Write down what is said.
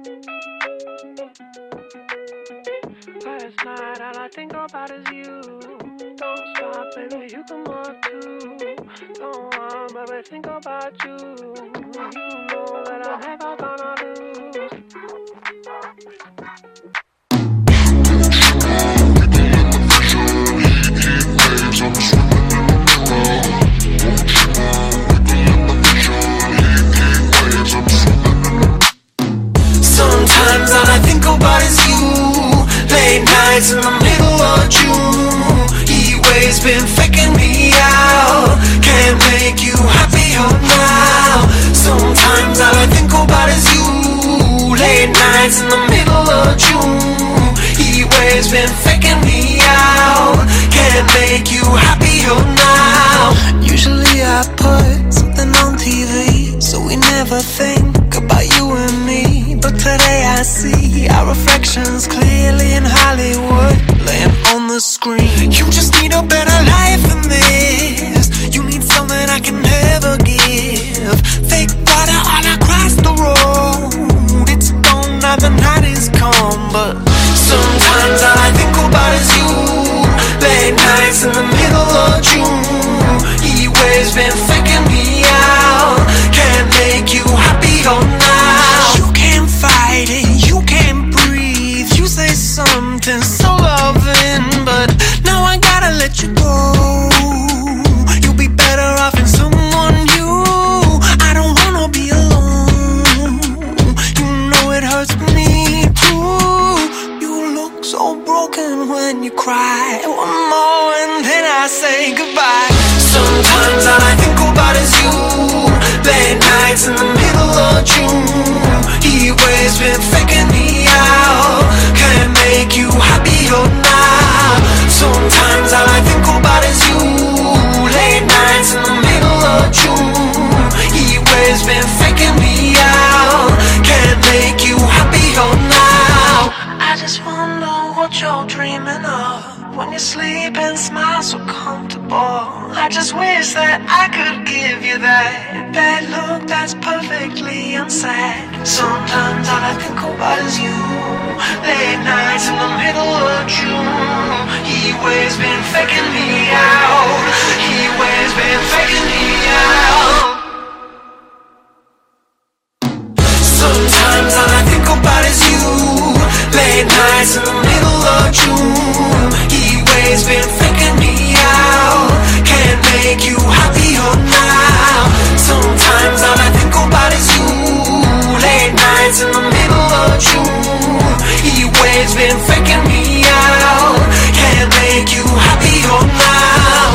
Last night all I think about is you. Don't stop, baby, you can walk too. Don't want, baby, think about you. You know that I'm never gonna lose. Sometimes all I think about is you. Late nights in the middle of June. Heat waves been faking me out. Can't make you happier now. Sometimes all I think about is you. Late nights in the middle of June. Heat waves been faking me out. Can't make you happier now. Usually I put something on TV, so we never think about you and me. But today I see our reflections clearly in Hollywood, laying on the screen. You just need a better life than this. You need something I can never give. Fake water all across the road. It's gone now, the night is come. But sometimes all I think about is you. Late nights in the middle of June. Heat waves been faking me out. Can't make you happier now. You can't fight it, you can't breathe. You say something so loving, but now I gotta let you go. You'll be better off in someone new. I don't wanna be alone. You know it hurts me too. You look so broken when you cry. One more and then I say goodbye. Sometimes all I think about is you. Late nights in the middle of June. Heat waves been faking me out. Can't make you happier now. Sometimes all I think about is you. Late nights in the middle of June. Heat waves been faking me out. Can't make you happier now. I just wonder what you're dreaming of when you sleep and smile so comfortable. I just wish that I could give you that look that's perfectly unsaid. Sometimes all I think about is you. Late nights in the middle of June. Heat waves been faking me out. Heat waves been faking me out. Sometimes all I think about is you. Late nights in the middle of June. Heat waves been faking me out. Can't make you happier now. Sometimes all I think about is you. Late nights in the middle of June. Heat waves been faking me out. Can't make you happier now.